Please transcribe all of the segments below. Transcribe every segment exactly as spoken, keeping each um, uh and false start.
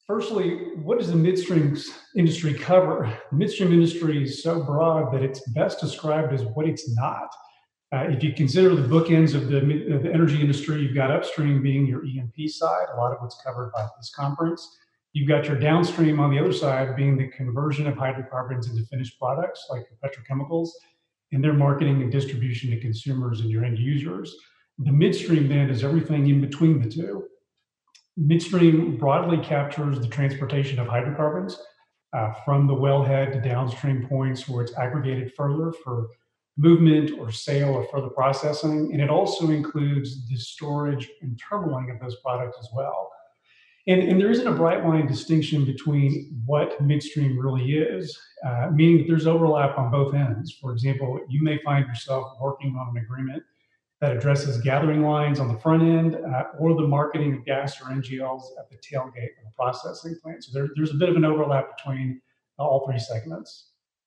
Firstly, what does the midstream industry cover? The midstream industry is so broad that it's best described as what it's not. Uh, if you consider the bookends of the, of the energy industry, you've got upstream being your E and P side, a lot of what's covered by this conference. You've got your downstream on the other side being the conversion of hydrocarbons into finished products like petrochemicals and their marketing and distribution to consumers and your end users. The midstream then is everything in between the two. Midstream broadly captures the transportation of hydrocarbons uh, from the wellhead to downstream points where it's aggregated further for movement or sale or further processing. And it also includes the storage and terminaling of those products as well. And, and there isn't a bright line distinction between what midstream really is, uh, meaning that there's overlap on both ends. For example, you may find yourself working on an agreement that addresses gathering lines on the front end uh, or the marketing of gas or N G Ls at the tailgate of the processing plant. So there, there's a bit of an overlap between all three segments.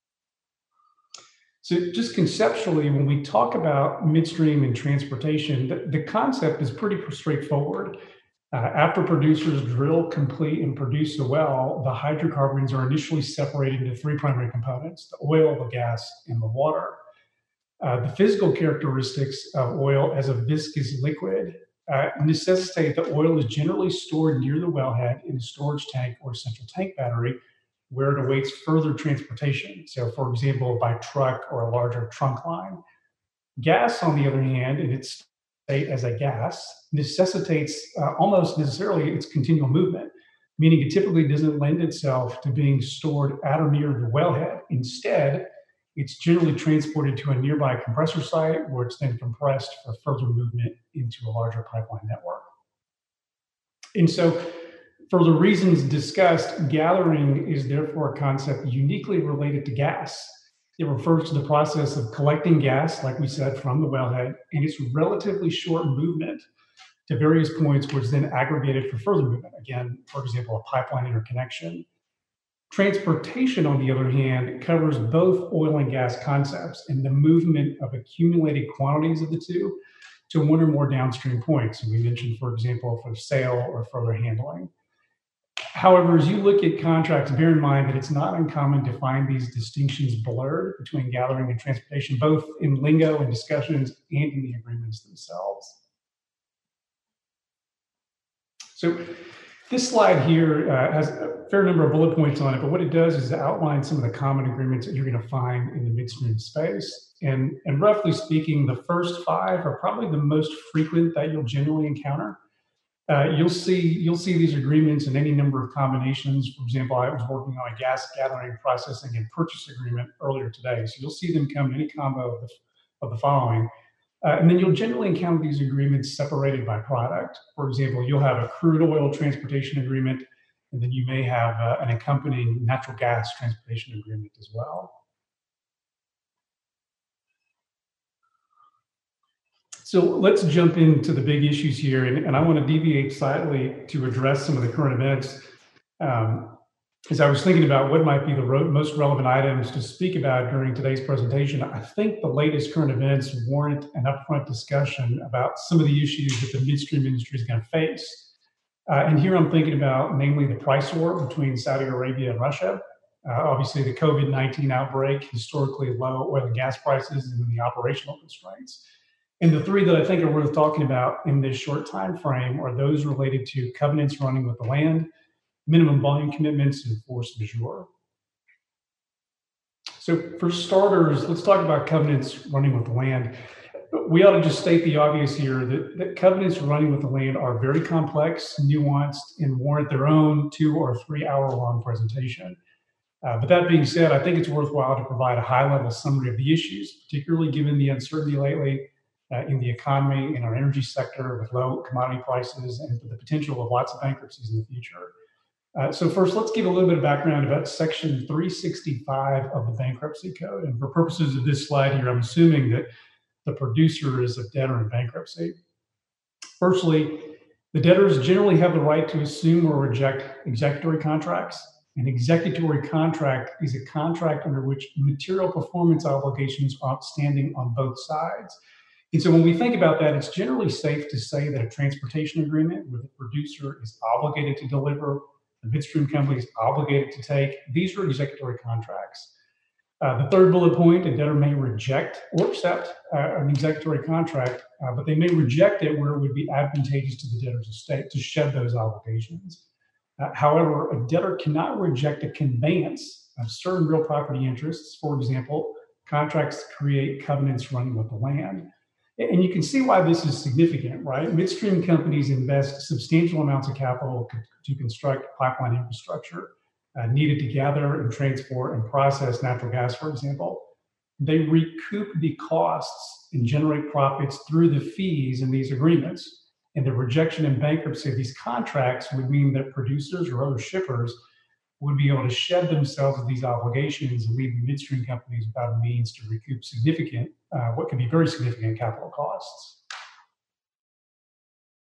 So just conceptually, when we talk about midstream and transportation, the, the concept is pretty straightforward. Uh, after producers drill, complete, and produce a well, the hydrocarbons are initially separated into three primary components: the oil, the gas, and the water. Uh, the physical characteristics of oil as a viscous liquid uh, necessitate that oil is generally stored near the wellhead in a storage tank or central tank battery where it awaits further transportation. So, for example, by truck or a larger trunk line. Gas, on the other hand, in its state as a gas, necessitates uh, almost necessarily its continual movement, meaning it typically doesn't lend itself to being stored at or near the wellhead. Instead, it's generally transported to a nearby compressor site where it's then compressed for further movement into a larger pipeline network. And so, for the reasons discussed, gathering is therefore a concept uniquely related to gas. It refers to the process of collecting gas, like we said, from the wellhead, and its relatively short movement to various points where it's then aggregated for further movement. Again, for example, a pipeline interconnection. Transportation, on the other hand, covers both oil and gas concepts and the movement of accumulated quantities of the two to one or more downstream points. And we mentioned, for example, for sale or further handling. However, as you look at contracts, bear in mind that it's not uncommon to find these distinctions blurred between gathering and transportation, both in lingo and discussions and in the agreements themselves. So this slide here uh, has a fair number of bullet points on it, but what it does is outline some of the common agreements that you're going to find in the midstream space. And, and roughly speaking, the first five are probably the most frequent that you'll generally encounter. Uh, you'll see you'll see these agreements in any number of combinations. For example, I was working on a gas gathering, processing, and purchase agreement earlier today. So you'll see them come in any combo of the, of the following. Uh, and then you'll generally encounter these agreements separated by product. For example, you'll have a crude oil transportation agreement, and then you may have uh, an accompanying natural gas transportation agreement as well. So let's jump into the big issues here, and, and I want to deviate slightly to address some of the current events. Um, as I was thinking about what might be the ro- most relevant items to speak about during today's presentation, I think the latest current events warrant an upfront discussion about some of the issues that the midstream industry is going to face. Uh, and here I'm thinking about namely the price war between Saudi Arabia and Russia, uh, obviously the COVID nineteen outbreak, historically low oil and gas prices, and then the operational constraints. And the three that I think are worth talking about in this short time frame are those related to covenants running with the land, minimum volume commitments, and force majeure. So for starters, let's talk about covenants running with the land. We ought to just state the obvious here that, that covenants running with the land are very complex, nuanced, and warrant their own two or three hour long presentation. Uh, but that being said, I think it's worthwhile to provide a high level summary of the issues, particularly given the uncertainty lately Uh, in the economy, in our energy sector, with low commodity prices, and the potential of lots of bankruptcies in the future. Uh, so first, let's give a little bit of background about Section three sixty-five of the Bankruptcy Code. And for purposes of this slide here, I'm assuming that the producer is a debtor in bankruptcy. Firstly, the debtors generally have the right to assume or reject executory contracts. An executory contract is a contract under which material performance obligations are outstanding on both sides. And so when we think about that, it's generally safe to say that a transportation agreement where the producer is obligated to deliver the midstream company is obligated to take. These are executory contracts. Uh, the third bullet point, a debtor may reject or accept uh, an executory contract, uh, but they may reject it where it would be advantageous to the debtor's estate to shed those obligations. Uh, however, a debtor cannot reject a conveyance of certain real property interests, for example, contracts to create covenants running with the land. And you can see why this is significant, right? Midstream companies invest substantial amounts of capital to construct pipeline infrastructure uh, needed to gather and transport and process natural gas, for example. They recoup the costs and generate profits through the fees in these agreements. And the rejection and bankruptcy of these contracts would mean that producers or other shippers would be able to shed themselves of these obligations and leave the midstream companies without a means to recoup significant, uh, what can be very significant capital costs.